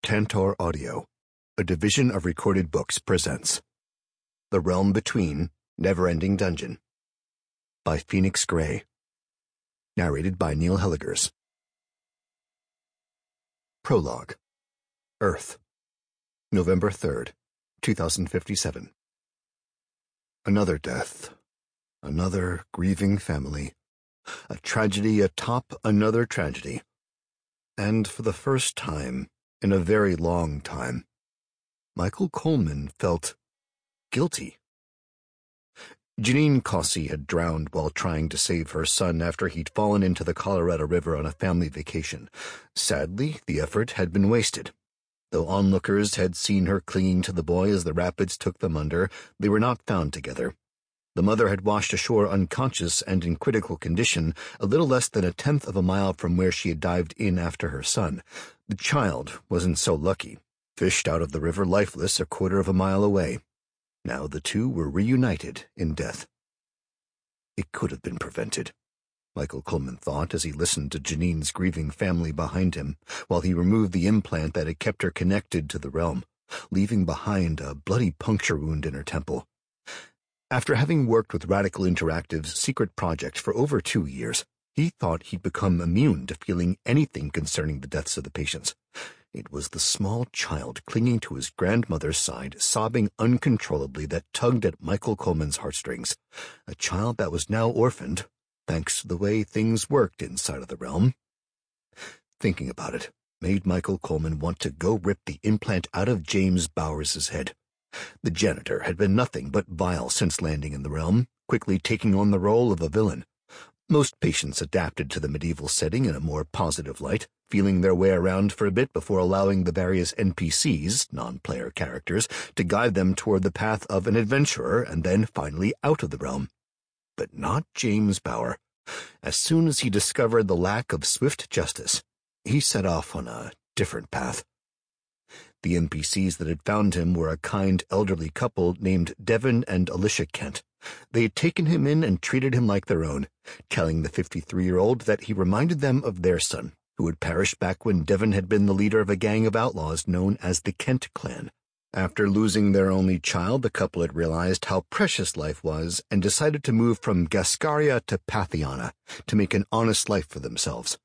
Tantor Audio, a division of Recorded Books, presents The Realm Between, Never-Ending Dungeon by Phoenix Gray. Narrated by Neil Helligers. Prologue. Earth, November 3rd, 2057. Another death. Another grieving family. A tragedy atop another tragedy. And for the first time in a very long time, Michael Coleman felt guilty. Janine Cossey had drowned while trying to save her son after he'd fallen into the Colorado River on a family vacation. Sadly, the effort had been wasted. Though onlookers had seen her clinging to the boy as the rapids took them under, they were not found together. The mother had washed ashore unconscious and in critical condition, a little less than 1/10 of a mile from where she had dived in after her son. The child wasn't so lucky, fished out of the river lifeless 1/4 of a mile away. Now the two were reunited in death. It could have been prevented, Michael Coleman thought as he listened to Janine's grieving family behind him, while he removed the implant that had kept her connected to the realm, leaving behind a bloody puncture wound in her temple. After having worked with Radical Interactive's secret project for over 2 years, he thought he'd become immune to feeling anything concerning the deaths of the patients. It was the small child clinging to his grandmother's side, sobbing uncontrollably, that tugged at Michael Coleman's heartstrings. A child that was now orphaned, thanks to the way things worked inside of the realm. Thinking about it made Michael Coleman want to go rip the implant out of James Bowers' head. The janitor had been nothing but vile since landing in the realm, quickly taking on the role of a villain. Most patients adapted to the medieval setting in a more positive light, feeling their way around for a bit before allowing the various NPCs, non-player characters, to guide them toward the path of an adventurer and then finally out of the realm. But not James Bower. As soon as he discovered the lack of swift justice, he set off on a different path. The NPCs that had found him were a kind elderly couple named Devin and Alicia Kent. They had taken him in and treated him like their own, telling the 53-year-old that he reminded them of their son, who had perished back when Devin had been the leader of a gang of outlaws known as the Kent Clan. After losing their only child, the couple had realized how precious life was and decided to move from Gascaria to Pathiana to make an honest life for themselves.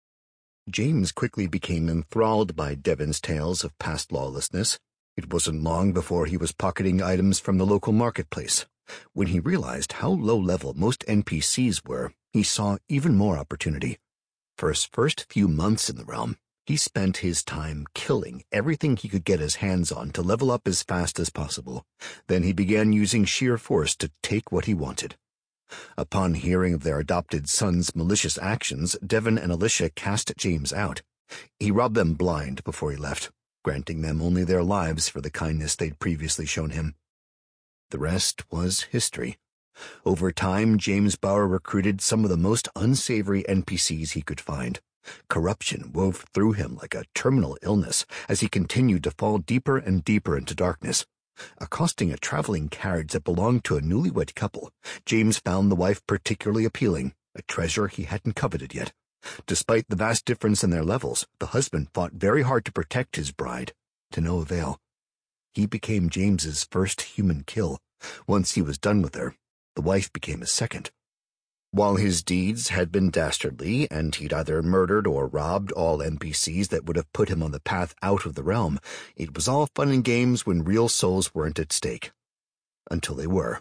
James quickly became enthralled by Devin's tales of past lawlessness. It wasn't long before he was pocketing items from the local marketplace. When he realized how low-level most NPCs were, he saw even more opportunity. For his first few months in the realm, he spent his time killing everything he could get his hands on to level up as fast as possible. Then he began using sheer force to take what he wanted. Upon hearing of their adopted son's malicious actions, Devin and Alicia cast James out. He robbed them blind before he left, granting them only their lives for the kindness they'd previously shown him. The rest was history. Over time, James Bower recruited some of the most unsavory NPCs he could find. Corruption wove through him like a terminal illness as he continued to fall deeper and deeper into darkness. Accosting a traveling carriage that belonged to a newlywed couple, James found the wife particularly appealing, a treasure he hadn't coveted yet. Despite the vast difference in their levels, the husband fought very hard to protect his bride, to no avail. He became James's first human kill. Once he was done with her, the wife became his second. While his deeds had been dastardly, and he'd either murdered or robbed all NPCs that would have put him on the path out of the realm, it was all fun and games when real souls weren't at stake. Until they were.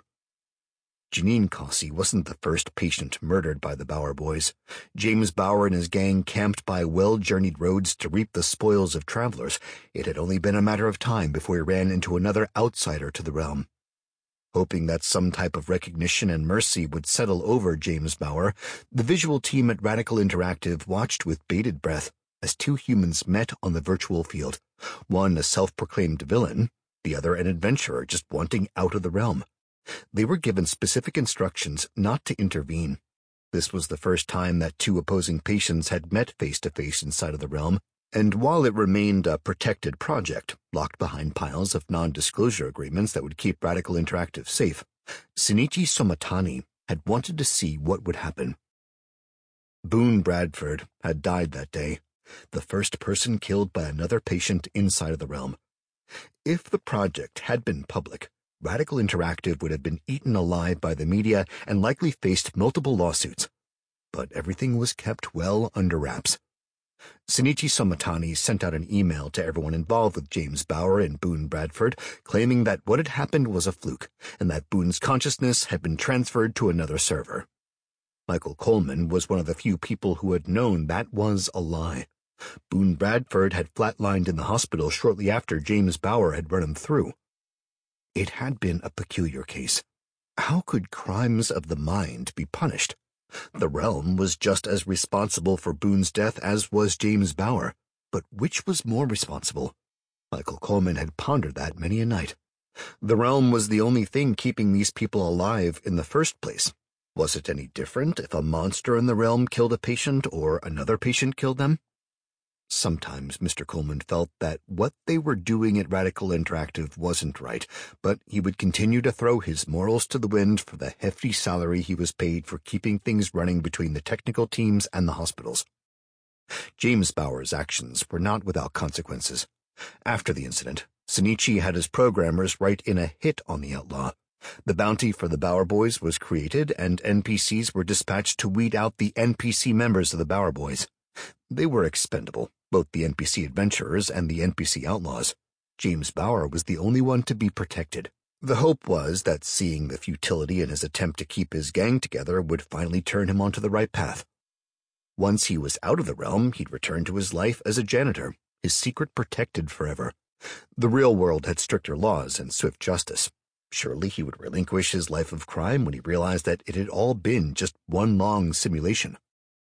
Janine Cossey wasn't the first patient murdered by the Bower boys. James Bower and his gang camped by well-journeyed roads to reap the spoils of travelers. It had only been a matter of time before he ran into another outsider to the realm. Hoping that some type of recognition and mercy would settle over James Bower, the visual team at Radical Interactive watched with bated breath as two humans met on the virtual field, one a self-proclaimed villain, the other an adventurer just wanting out of the realm. They were given specific instructions not to intervene. This was the first time that two opposing patients had met face-to-face inside of the realm, and while it remained a protected project, locked behind piles of non-disclosure agreements that would keep Radical Interactive safe, Shinichi Somatani had wanted to see what would happen. Boone Bradford had died that day, the first person killed by another patient inside of the realm. If the project had been public, Radical Interactive would have been eaten alive by the media and likely faced multiple lawsuits. But everything was kept well under wraps. Shinichi Somatani sent out an email to everyone involved with James Bauer and Boone Bradford, claiming that what had happened was a fluke, and that Boone's consciousness had been transferred to another server. Michael Coleman was one of the few people who had known that was a lie. Boone Bradford had flatlined in the hospital shortly after James Bauer had run him through. It had been a peculiar case. How could crimes of the mind be punished? The realm was just as responsible for Boone's death as was James Bauer, but which was more responsible? Michael Coleman had pondered that many a night. The realm was the only thing keeping these people alive in the first place. Was it any different if a monster in the realm killed a patient or another patient killed them? Sometimes Mr. Coleman felt that what they were doing at Radical Interactive wasn't right, but he would continue to throw his morals to the wind for the hefty salary he was paid for keeping things running between the technical teams and the hospitals. James Bauer's actions were not without consequences. After the incident, Shinichi had his programmers write in a hit on the outlaw. The bounty for the Bauer Boys was created, and NPCs were dispatched to weed out the NPC members of the Bauer Boys. They were expendable, both the NPC adventurers and the NPC outlaws. James Bauer was the only one to be protected. The hope was that seeing the futility in his attempt to keep his gang together would finally turn him onto the right path. Once he was out of the realm, he'd return to his life as a janitor, his secret protected forever. The real world had stricter laws and swift justice. Surely he would relinquish his life of crime when he realized that it had all been just one long simulation.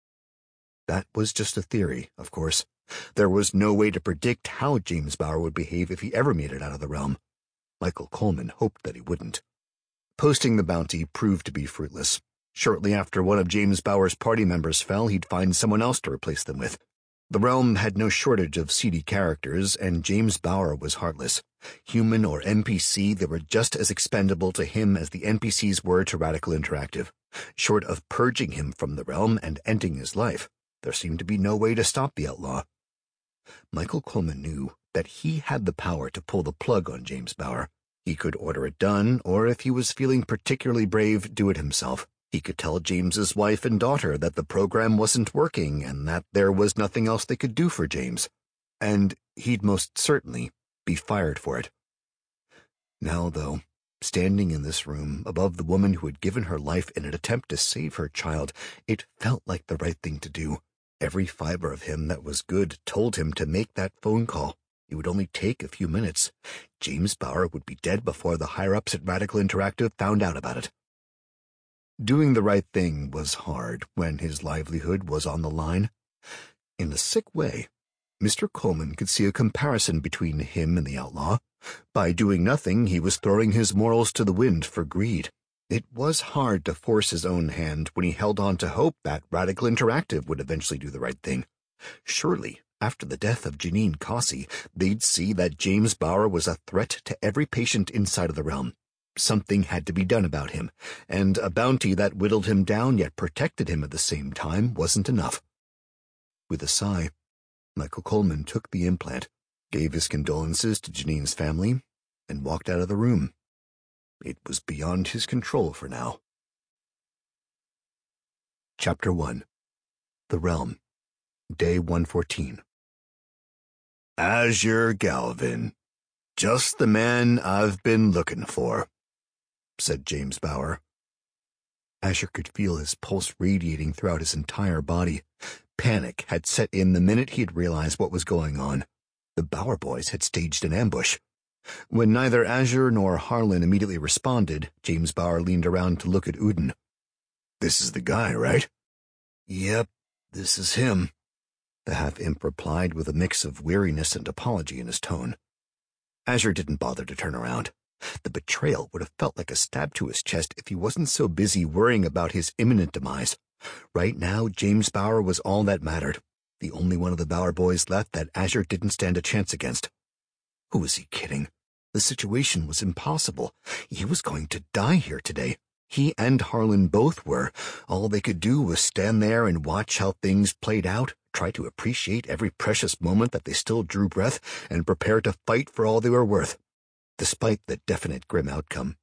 That was just a theory, of course. There was no way to predict how James Bauer would behave if he ever made it out of the realm. Michael Coleman hoped that he wouldn't. Posting the bounty proved to be fruitless. Shortly after one of James Bauer's party members fell, he'd find someone else to replace them with. The realm had no shortage of seedy characters, and James Bauer was heartless. Human or NPC, they were just as expendable to him as the NPCs were to Radical Interactive. Short of purging him from the realm and ending his life, there seemed to be no way to stop the outlaw. Michael Coleman knew that he had the power to pull the plug on James Bauer. He could order it done, or if he was feeling particularly brave, do it himself. He could tell James's wife and daughter that the program wasn't working and that there was nothing else they could do for James. And he'd most certainly be fired for it. Now, though, standing in this room above the woman who had given her life in an attempt to save her child, it felt like the right thing to do. Every fiber of him that was good told him to make that phone call. It would only take a few minutes. James Bauer would be dead before the higher-ups at Radical Interactive found out about it. Doing the right thing was hard when his livelihood was on the line. In a sick way, Mr. Coleman could see a comparison between him and the outlaw. By doing nothing, he was throwing his morals to the wind for greed. It was hard to force his own hand when he held on to hope that Radical Interactive would eventually do the right thing. Surely, after the death of Janine Cossey, they'd see that James Bauer was a threat to every patient inside of the realm. Something had to be done about him, and a bounty that whittled him down yet protected him at the same time wasn't enough. With a sigh, Michael Coleman took the implant, gave his condolences to Janine's family, and walked out of the room. It was beyond his control for now. Chapter 1. The Realm. Day 114. Azure Galvin. Just the man I've been looking for, said James Bauer. Azure could feel his pulse radiating throughout his entire body. Panic had set in the minute he had realized what was going on. The Bauer boys had staged an ambush. When neither Azure nor Harlan immediately responded, James Bauer leaned around to look at Uden. "This is the guy, right?" "Yep, this is him," the half-imp replied with a mix of weariness and apology in his tone. Azure didn't bother to turn around. The betrayal would have felt like a stab to his chest if he wasn't so busy worrying about his imminent demise. Right now, James Bauer was all that mattered, the only one of the Bauer boys left that Azure didn't stand a chance against. Who was he kidding? The situation was impossible. He was going to die here today. He and Harlan both were. All they could do was stand there and watch how things played out, try to appreciate every precious moment that they still drew breath and prepare to fight for all they were worth, despite the definite grim outcome.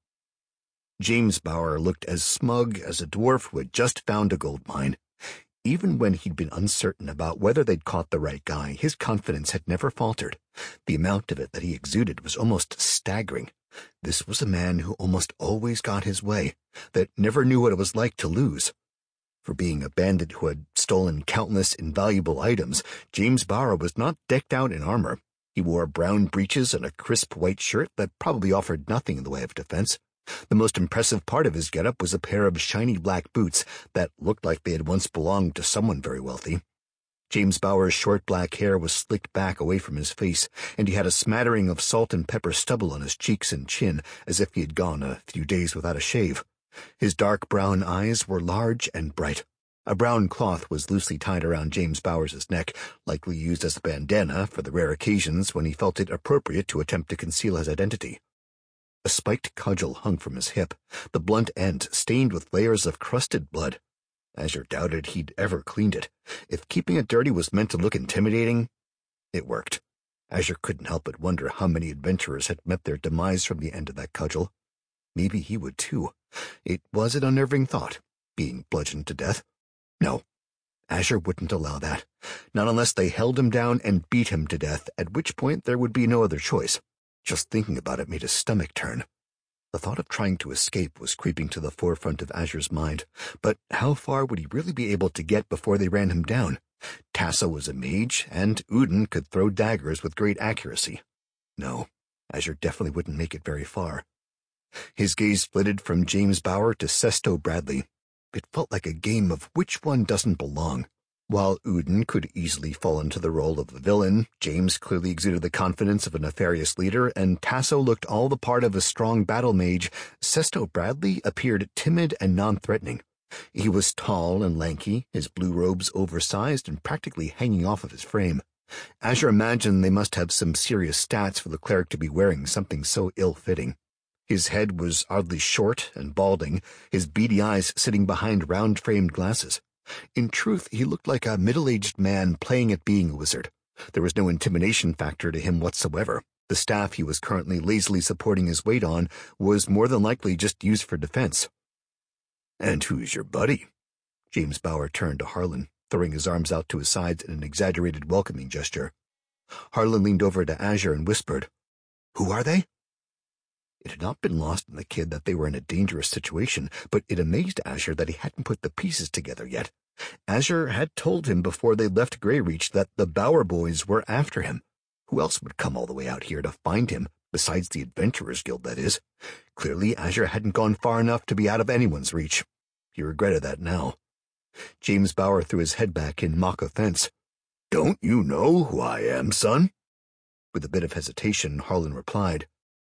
James Bauer looked as smug as a dwarf who had just found a gold mine. Even when he'd been uncertain about whether they'd caught the right guy, his confidence had never faltered. The amount of it that he exuded was almost staggering. This was a man who almost always got his way, that never knew what it was like to lose. For being a bandit who had stolen countless invaluable items, James Bauer was not decked out in armor. He wore brown breeches and a crisp white shirt that probably offered nothing in the way of defense. The most impressive part of his getup was a pair of shiny black boots that looked like they had once belonged to someone very wealthy. James Bauer's short black hair was slicked back away from his face, and he had a smattering of salt and pepper stubble on his cheeks and chin, as if he had gone a few days without a shave. His dark brown eyes were large and bright. A brown cloth was loosely tied around James Bauer's neck, likely used as a bandana for the rare occasions when he felt it appropriate to attempt to conceal his identity. A spiked cudgel hung from his hip, the blunt end stained with layers of crusted blood. Azure doubted he'd ever cleaned it. If keeping it dirty was meant to look intimidating, it worked. Azure couldn't help but wonder how many adventurers had met their demise from the end of that cudgel. Maybe he would too. It was an unnerving thought, being bludgeoned to death. No, Azure wouldn't allow that. Not unless they held him down and beat him to death, at which point there would be no other choice. Just thinking about it made his stomach turn. The thought of trying to escape was creeping to the forefront of Azure's mind, but how far would he really be able to get before they ran him down? Tasso was a mage, and Udin could throw daggers with great accuracy. No, Azure definitely wouldn't make it very far. His gaze flitted from James Bauer to Sesto Bradley. It felt like a game of which one doesn't belong. While Udin could easily fall into the role of the villain, James clearly exuded the confidence of a nefarious leader, and Tasso looked all the part of a strong battle mage. Sesto Bradley appeared timid and non-threatening. He was tall and lanky, his blue robes oversized and practically hanging off of his frame. Azure imagined they must have some serious stats for the cleric to be wearing something so ill-fitting. His head was oddly short and balding, his beady eyes sitting behind round-framed glasses. In truth, he looked like a middle-aged man playing at being a wizard. There was no intimidation factor to him whatsoever. The staff he was currently lazily supporting his weight on was more than likely just used for defense. "And who's your buddy?" James Bauer turned to Harlan, throwing his arms out to his sides in an exaggerated welcoming gesture. Harlan leaned over to Azure and whispered, "Who are they?" It had not been lost on the kid that they were in a dangerous situation, but it amazed Azure that he hadn't put the pieces together yet. Azure had told him before they left Greyreach that the Bauer boys were after him. Who else would come all the way out here to find him, besides the Adventurers Guild, that is? Clearly, Azure hadn't gone far enough to be out of anyone's reach. He regretted that now. James Bauer threw his head back in mock offense. "Don't you know who I am, son?" With a bit of hesitation, Harlan replied,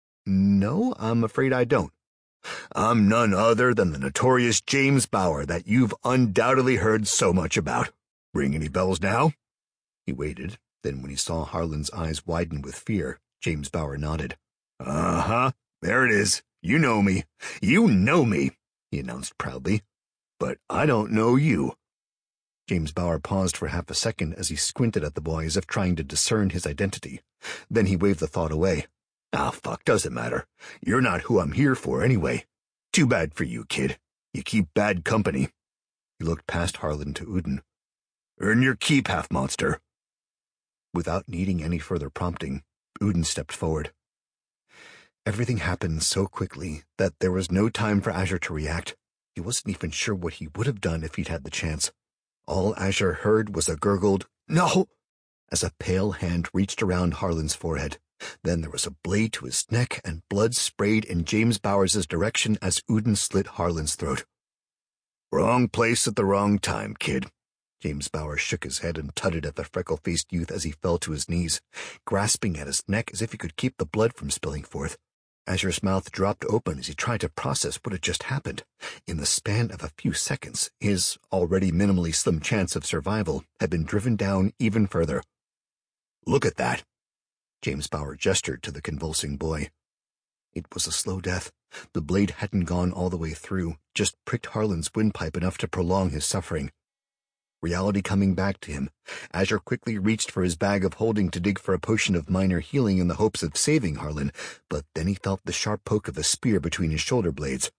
"No, I'm afraid I don't." "I'm none other than the notorious James Bauer that you've undoubtedly heard so much about. Ring any bells now?" He waited, then when he saw Harlan's eyes widen with fear, James Bauer nodded. "Uh-huh, there it is. You know me. You know me," he announced proudly. "But I don't know you." James Bauer paused for half a second as he squinted at the boy as if trying to discern his identity. Then he waved the thought away. "Ah, fuck, doesn't matter. You're not who I'm here for anyway. Too bad for you, kid. You keep bad company." He looked past Harlan to Udin. "Earn your keep, half-monster." Without needing any further prompting, Udin stepped forward. Everything happened so quickly that there was no time for Azure to react. He wasn't even sure what he would have done if he'd had the chance. All Azure heard was a gurgled, "No!" as a pale hand reached around Harlan's forehead. Then there was a blade to his neck, and blood sprayed in James Bauer's direction as Udin slit Harlan's throat. "Wrong place at the wrong time, kid." James Bauer shook his head and tutted at the freckle-faced youth as he fell to his knees, grasping at his neck as if he could keep the blood from spilling forth. Azure's mouth dropped open as he tried to process what had just happened. In the span of a few seconds, his already minimally slim chance of survival had been driven down even further. "Look at that!" James Bauer gestured to the convulsing boy. It was a slow death. The blade hadn't gone all the way through, just pricked Harlan's windpipe enough to prolong his suffering. Reality coming back to him, Azure quickly reached for his bag of holding to dig for a potion of minor healing in the hopes of saving Harlan, but then he felt the sharp poke of a spear between his shoulder blades.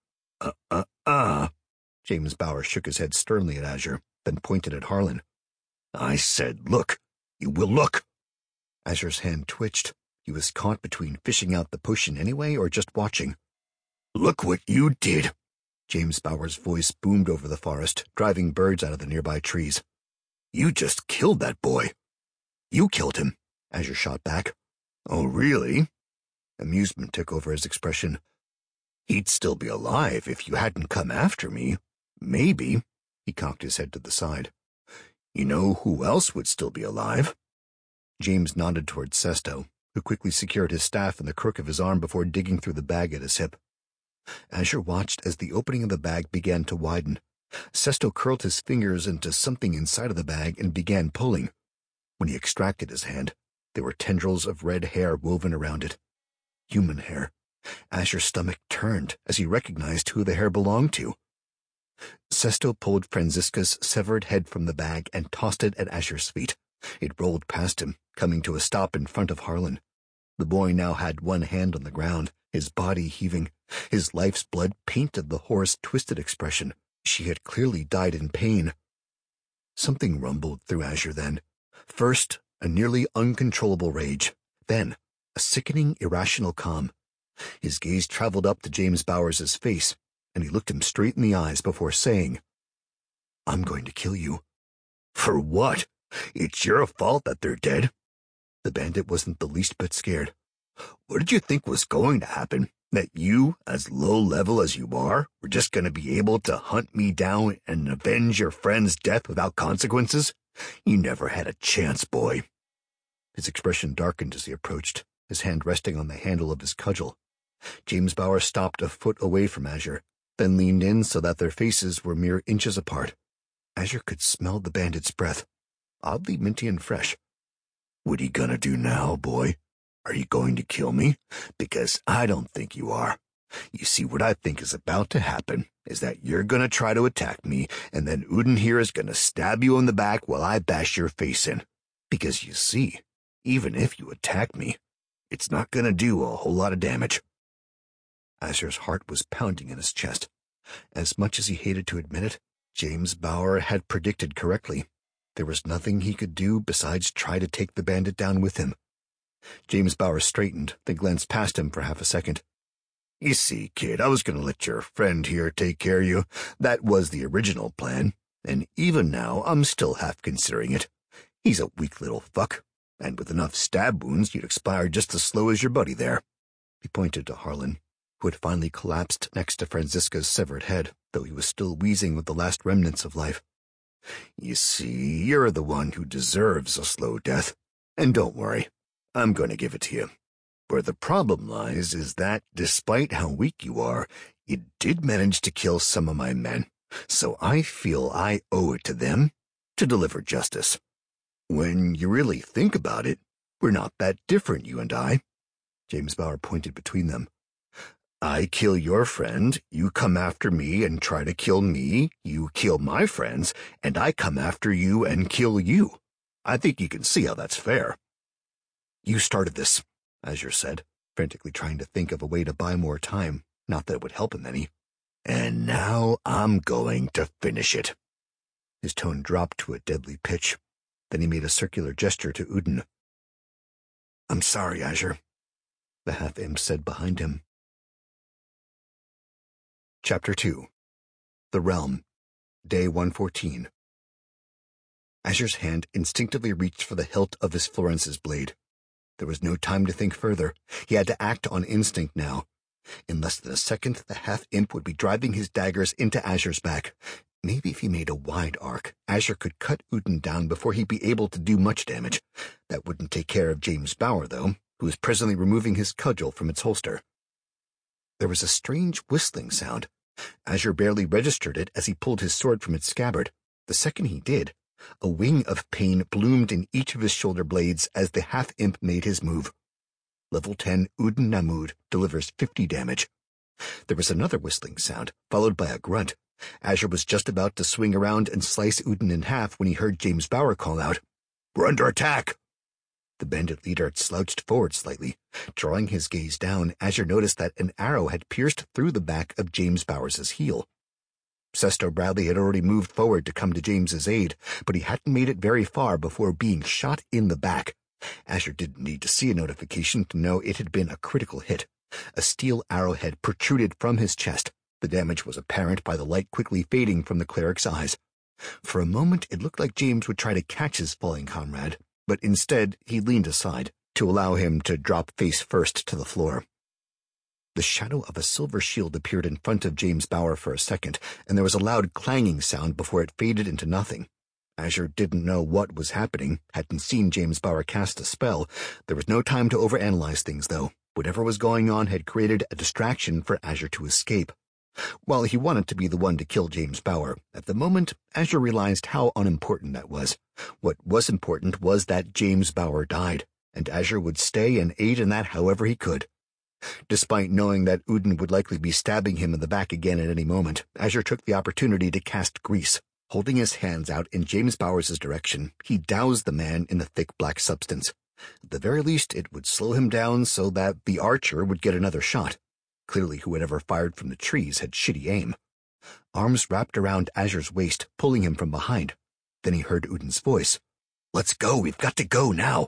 James Bauer shook his head sternly at Azure, then pointed at Harlan. I said, look. You will look. Azure's hand twitched. He was caught between fishing out the potion anyway or just watching. Look what you did. James Bauer's voice boomed over the forest, driving birds out of the nearby trees. You just killed that boy. You killed him, Azure shot back. Oh, really? Amusement took over his expression. He'd still be alive if you hadn't come after me. Maybe. He cocked his head to the side. You know who else would still be alive? James nodded toward Sesto, who quickly secured his staff in the crook of his arm before digging through the bag at his hip. Azure watched as the opening of the bag began to widen. Sesto curled his fingers into something inside of the bag and began pulling. When he extracted his hand, there were tendrils of red hair woven around it. Human hair. Azure's stomach turned as he recognized who the hair belonged to. Sesto pulled Franziska's severed head from the bag and tossed it at Azure's feet. It rolled past him, coming to a stop in front of Harlan. The boy now had one hand on the ground, his body heaving. His life's blood painted the horse's twisted expression. She had clearly died in pain. Something rumbled through Azure then. First, a nearly uncontrollable rage. Then, a sickening, irrational calm. His gaze traveled up to James Bauer's face, and he looked him straight in the eyes before saying, I'm going to kill you. For what? It's your fault that they're dead. The bandit wasn't the least bit scared. What did you think was going to happen? That you, as low-level as you are, were just going to be able to hunt me down and avenge your friend's death without consequences? You never had a chance, boy. His expression darkened as he approached, his hand resting on the handle of his cudgel. James Bauer stopped a foot away from Azure, then leaned in so that their faces were mere inches apart. Azure could smell the bandit's breath, oddly minty and fresh. What are you gonna do now, boy? Are you going to kill me? Because I don't think you are. You see, what I think is about to happen is that you're gonna try to attack me, and then Udin here is gonna stab you in the back while I bash your face in. Because you see, even if you attack me, it's not gonna do a whole lot of damage. Azure's heart was pounding in his chest. As much as he hated to admit it, James Bauer had predicted correctly. There was nothing he could do besides try to take the bandit down with him. James Bauer straightened, then glanced past him for half a second. You see, kid, I was going to let your friend here take care of you. That was the original plan, and even now I'm still half considering it. He's a weak little fuck, and with enough stab wounds you'd expire just as slow as your buddy there. He pointed to Harlan, who had finally collapsed next to Franziska's severed head, though he was still wheezing with the last remnants of life. You see, you're the one who deserves a slow death, and don't worry. I'm going to give it to you. Where the problem lies is that, despite how weak you are, you did manage to kill some of my men, so I feel I owe it to them to deliver justice. When you really think about it, we're not that different, you and I. James Bauer pointed between them. I kill your friend, you come after me and try to kill me, you kill my friends, and I come after you and kill you. I think you can see how that's fair. You started this, Azure said, frantically trying to think of a way to buy more time, not that it would help him any. And now I'm going to finish it. His tone dropped to a deadly pitch. Then he made a circular gesture to Udin. I'm sorry, Azure, the half-imp said behind him. Chapter 2. The Realm. Day 114. Azure's hand instinctively reached for the hilt of his Florence's blade. There was no time to think further. He had to act on instinct now. In less than a second, the half-imp would be driving his daggers into Azure's back. Maybe if he made a wide arc, Azure could cut Udin down before he'd be able to do much damage. That wouldn't take care of James Bauer, though, who was presently removing his cudgel from its holster. There was a strange whistling sound. Azure barely registered it as he pulled his sword from its scabbard. The second he did, a wing of pain bloomed in each of his shoulder blades as the half-imp made his move. Level 10 Udin Namud delivers 50 damage. There was another whistling sound, followed by a grunt. Azure was just about to swing around and slice Udin in half when he heard James Bauer call out, "We're under attack!" The bandit leader slouched forward slightly. Drawing his gaze down, Azure noticed that an arrow had pierced through the back of James Bauer's heel. Sesto Bradley had already moved forward to come to James's aid, but he hadn't made it very far before being shot in the back. Azure didn't need to see a notification to know it had been a critical hit. A steel arrowhead protruded from his chest. The damage was apparent by the light quickly fading from the cleric's eyes. For a moment, it looked like James would try to catch his falling comrade, but instead he leaned aside to allow him to drop face first to the floor. The shadow of a silver shield appeared in front of James Bauer for a second, and there was a loud clanging sound before it faded into nothing. Azure didn't know what was happening, hadn't seen James Bauer cast a spell. There was no time to overanalyze things, though. Whatever was going on had created a distraction for Azure to escape. While he wanted to be the one to kill James Bauer, at the moment, Azure realized how unimportant that was. What was important was that James Bauer died, and Azure would stay and aid in that however he could. Despite knowing that Udin would likely be stabbing him in the back again at any moment, Azure took the opportunity to cast Grease. Holding his hands out in James Bauer's direction, he doused the man in the thick black substance. At the very least, it would slow him down so that the archer would get another shot. Clearly, whoever fired from the trees had shitty aim. Arms wrapped around Azure's waist, pulling him from behind. Then he heard Udin's voice. "Let's go, we've got to go now."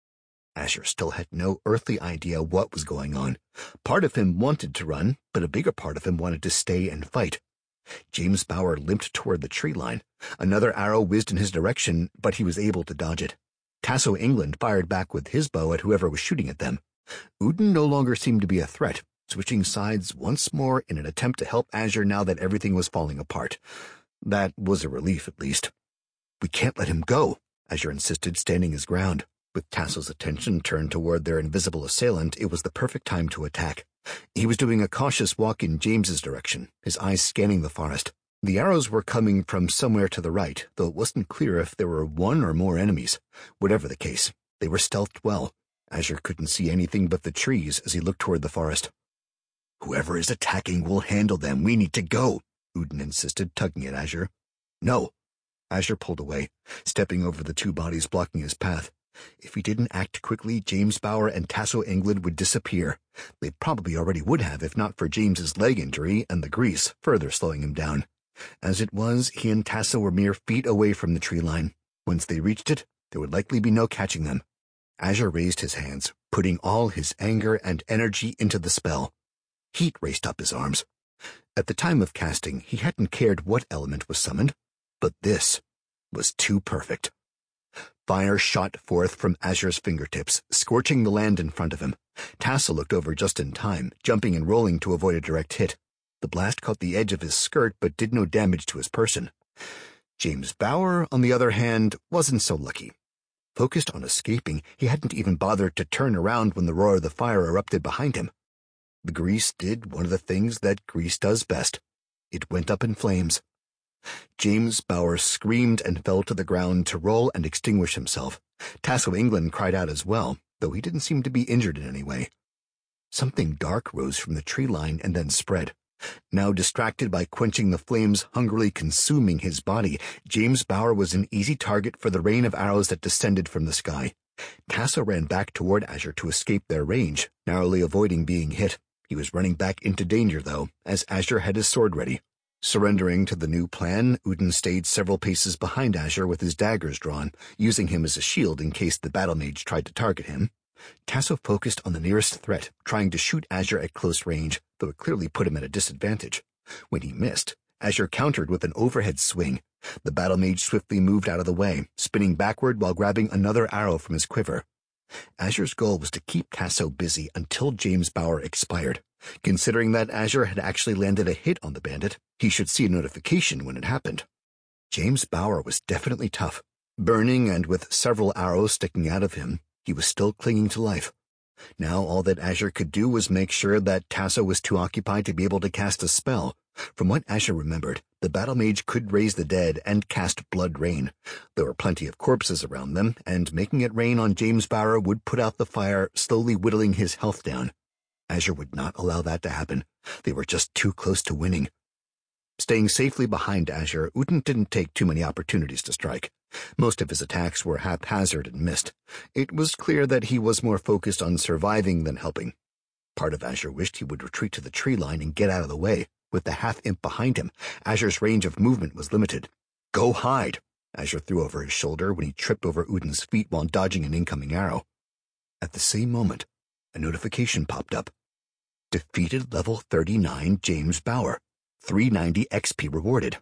Azure still had no earthly idea what was going on. Part of him wanted to run, but a bigger part of him wanted to stay and fight. James Bauer limped toward the tree line. Another arrow whizzed in his direction, but he was able to dodge it. Tasso England fired back with his bow at whoever was shooting at them. Udin no longer seemed to be a threat, switching sides once more in an attempt to help Azure now that everything was falling apart. That was a relief, at least. "We can't let him go," Azure insisted, standing his ground. With Tasso's attention turned toward their invisible assailant, it was the perfect time to attack. He was doing a cautious walk in James's direction, his eyes scanning the forest. The arrows were coming from somewhere to the right, though it wasn't clear if there were one or more enemies. Whatever the case, they were stealthed well. Azure couldn't see anything but the trees as he looked toward the forest. "Whoever is attacking will handle them. We need to go," Udin insisted, tugging at Azure. "No." Azure pulled away, stepping over the two bodies blocking his path. If he didn't act quickly, James Bauer and Tasso England would disappear. They probably already would have if not for James's leg injury and the grease further slowing him down. As it was, he and Tasso were mere feet away from the tree line. Once they reached it, there would likely be no catching them. Azure raised his hands, putting all his anger and energy into the spell. Heat raced up his arms. At the time of casting, he hadn't cared what element was summoned, but this was too perfect. Fire shot forth from Azure's fingertips, scorching the land in front of him. Tasso looked over just in time, jumping and rolling to avoid a direct hit. The blast caught the edge of his skirt but did no damage to his person. James Bauer, on the other hand, wasn't so lucky. Focused on escaping, he hadn't even bothered to turn around when the roar of the fire erupted behind him. The grease did one of the things that grease does best. It went up in flames. James Bauer screamed and fell to the ground to roll and extinguish himself. Tasso England cried out as well, though he didn't seem to be injured in any way. Something dark rose from the tree line and then spread. Now distracted by quenching the flames hungrily consuming his body, James Bauer was an easy target for the rain of arrows that descended from the sky. Tasso ran back toward Azure to escape their range, narrowly avoiding being hit. He was running back into danger, though, as Azure had his sword ready. Surrendering to the new plan, Udin stayed several paces behind Azure with his daggers drawn, using him as a shield in case the battle mage tried to target him. Tasso focused on the nearest threat, trying to shoot Azure at close range, though it clearly put him at a disadvantage. When he missed, Azure countered with an overhead swing. The battle mage swiftly moved out of the way, spinning backward while grabbing another arrow from his quiver. Azure's goal was to keep Tasso busy until James Bauer expired. Considering that Azure had actually landed a hit on the bandit, he should see a notification when it happened. James Bauer was definitely tough. Burning and with several arrows sticking out of him, he was still clinging to life. Now all that Azure could do was make sure that Tasso was too occupied to be able to cast a spell. From what Azure remembered, the battle mage could raise the dead and cast blood rain. There were plenty of corpses around them, and making it rain on James Bauer would put out the fire, slowly whittling his health down. Azure would not allow that to happen. They were just too close to winning. Staying safely behind Azure, Udin didn't take too many opportunities to strike. Most of his attacks were haphazard and missed. It was clear that he was more focused on surviving than helping. Part of Azure wished he would retreat to the tree line and get out of the way. With the half-imp behind him, Azure's range of movement was limited. "Go hide," Azure threw over his shoulder when he tripped over Udin's feet while dodging an incoming arrow. At the same moment, a notification popped up. Defeated level 39 James Bauer. 390 XP rewarded.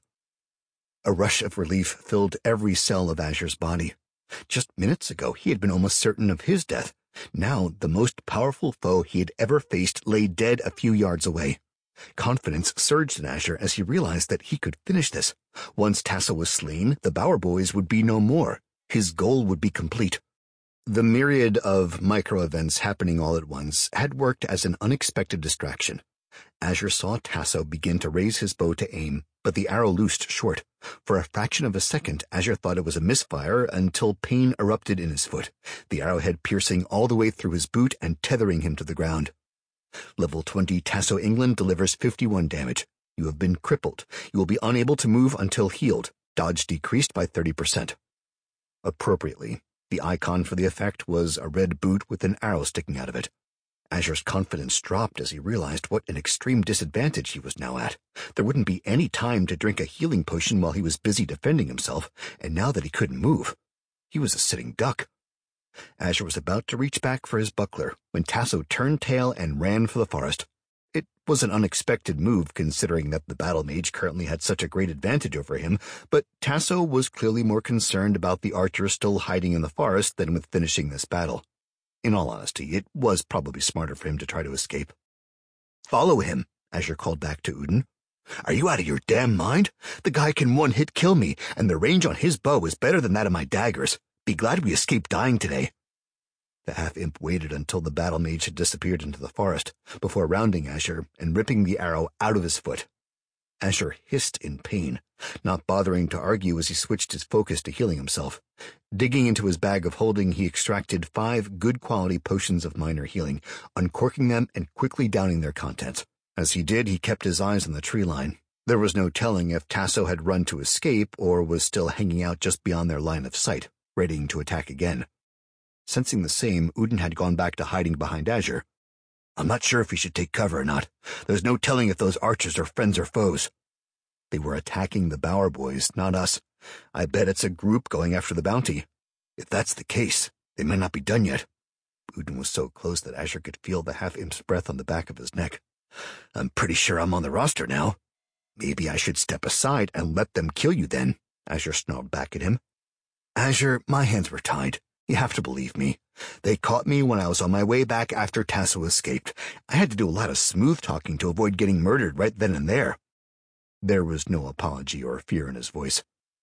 A rush of relief filled every cell of Azure's body. Just minutes ago, he had been almost certain of his death. Now, the most powerful foe he had ever faced lay dead a few yards away. Confidence surged in Azure as he realized that he could finish this. Once Tasso was slain, the Bauer boys would be no more. His goal would be complete. The myriad of micro-events happening all at once had worked as an unexpected distraction. Azure saw Tasso begin to raise his bow to aim, but the arrow loosed short. For a fraction of a second, Azure thought it was a misfire until pain erupted in his foot, the arrowhead piercing all the way through his boot and tethering him to the ground. Level 20 Tasso England delivers 51 damage. You have been crippled. You will be unable to move until healed. Dodge decreased by 30%. Appropriately, the icon for the effect was a red boot with an arrow sticking out of it. Azure's confidence dropped as he realized what an extreme disadvantage he was now at. There wouldn't be any time to drink a healing potion while he was busy defending himself, and now that he couldn't move, he was a sitting duck. Azure was about to reach back for his buckler when Tasso turned tail and ran for the forest. It was an unexpected move considering that the battle mage currently had such a great advantage over him, but Tasso was clearly more concerned about the archer still hiding in the forest than with finishing this battle. In all honesty, it was probably smarter for him to try to escape. "Follow him," Azure called back to Udin. "Are you out of your damn mind? The guy can one-hit kill me, and the range on his bow is better than that of my daggers. Be glad we escaped dying today." The half-imp waited until the battle mage had disappeared into the forest, before rounding Azure and ripping the arrow out of his foot. Azure hissed in pain, not bothering to argue as he switched his focus to healing himself. Digging into his bag of holding, he extracted 5 good-quality potions of minor healing, uncorking them and quickly downing their contents. As he did, he kept his eyes on the tree line. There was no telling if Tasso had run to escape or was still hanging out just beyond their line of sight, readying to attack again. Sensing the same, Udin had gone back to hiding behind Azure. "I'm not sure if we should take cover or not. There's no telling if those archers are friends or foes." They were attacking the Bauer boys, not us. I bet it's a group going after the bounty. If that's the case, they might not be done yet. Udin was so close that Azure could feel the half-imp's breath on the back of his neck. "I'm pretty sure I'm on the roster now." "Maybe I should step aside and let them kill you then," Azure snarled back at him. "Azure, my hands were tied. You have to believe me. They caught me when I was on my way back after Tasso escaped. I had to do a lot of smooth talking to avoid getting murdered right then and there." There was no apology or fear in his voice.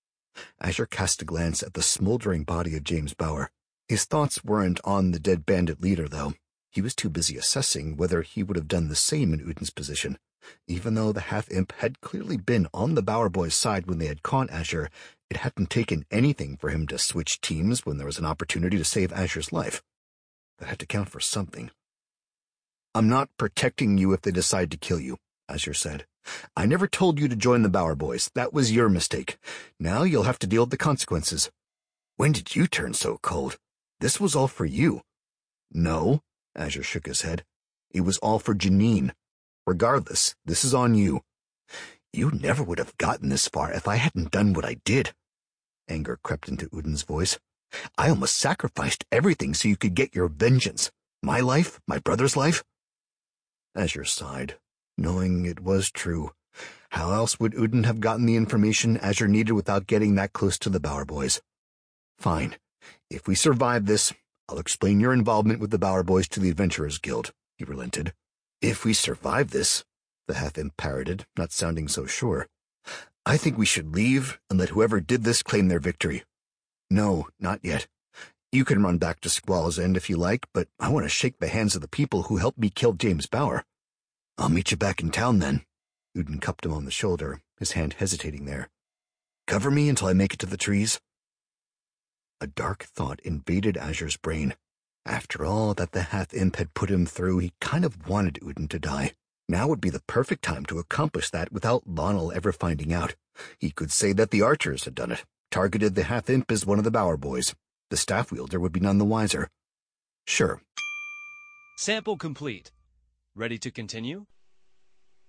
Azure cast a glance at the smoldering body of James Bauer. His thoughts weren't on the dead bandit leader, though. He was too busy assessing whether he would have done the same in Udin's position. Even though the half-imp had clearly been on the Bauer boys' side when they had caught Azure, it hadn't taken anything for him to switch teams when there was an opportunity to save Azure's life. That had to count for something. "I'm not protecting you if they decide to kill you," Azure said. "I never told you to join the Bauer boys. That was your mistake. Now you'll have to deal with the consequences." "When did you turn so cold? This was all for you." "No," Azure shook his head. "It was all for Janine. Regardless, this is on you. You never would have gotten this far if I hadn't done what I did." Anger crept into Udin's voice. "I almost sacrificed everything so you could get your vengeance. My life, my brother's life." Azure sighed, knowing it was true. How else would Udin have gotten the information Azure needed without getting that close to the Bauer boys? "Fine. If we survive this, I'll explain your involvement with the Bauer boys to the Adventurers Guild," he relented. "If we survive this," the half-imp parroted, not sounding so sure. "I think we should leave and let whoever did this claim their victory." "No, not yet. You can run back to Squall's End if you like, but I want to shake the hands of the people who helped me kill James Bauer." "I'll meet you back in town then." Udin cupped him on the shoulder, his hand hesitating there. "Cover me until I make it to the trees." A dark thought invaded Azure's brain. After all that the half-imp had put him through, he kind of wanted Udin to die. Now would be the perfect time to accomplish that without Lonel ever finding out. He could say that the archers had done it, targeted the half-imp as one of the Bower boys. The staff wielder would be none the wiser. Sure. Sample complete. Ready to continue?